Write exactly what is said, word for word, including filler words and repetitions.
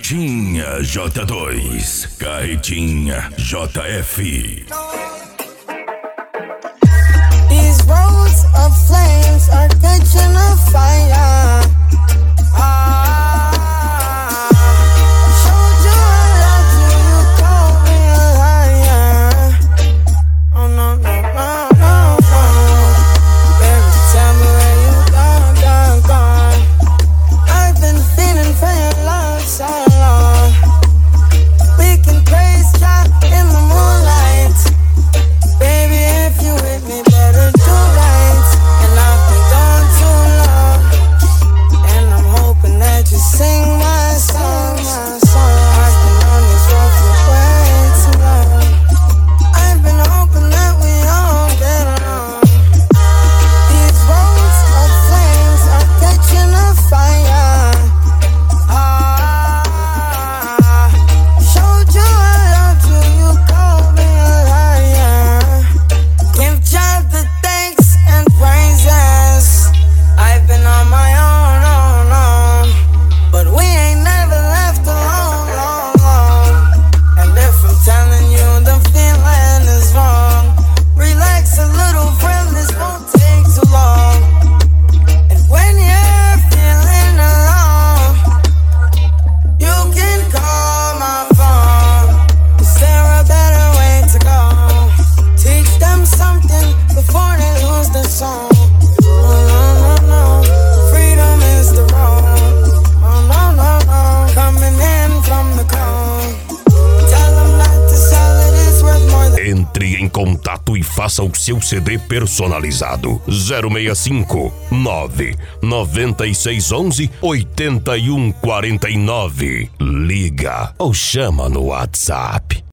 Carretinha J dois, Carretinha J F. These roads of flames are catching a fire. Ah, showed you I loved you, you called me a liar. Oh no, no, no, no, no. Baby, tell me where you gone, gone, gone. I've been feeling for your love so long. We can praise God in the moonlight. Baby, if you with me, better do right. And I've been gone too long, and I'm hoping that you sing my song, my song. I've been on this road for way too long. I've been hoping that we all get along. These roads of flames are catching a fire. Ah, showed you I loved you, you called me a liar. Give God the thanks and praises. I've been on my own, own, own, but we ain't never left alone, long, long. And if I'm telling you the feeling is wrong, relax a little, friend, this won't take too long. And when you're feeling alone, you can call my phone. Is there a better way to go? Teach them something before they lose their soul. Oh no, no, no, freedom is the road. Oh no, no, no, coming in from the cold. Tell them not to sell it, it's worth more than. Entre em contato e faça o seu C D personalizado. zero seis cinco, nove nove seis um um, oito um quatro nove. Liga ou chama no WhatsApp.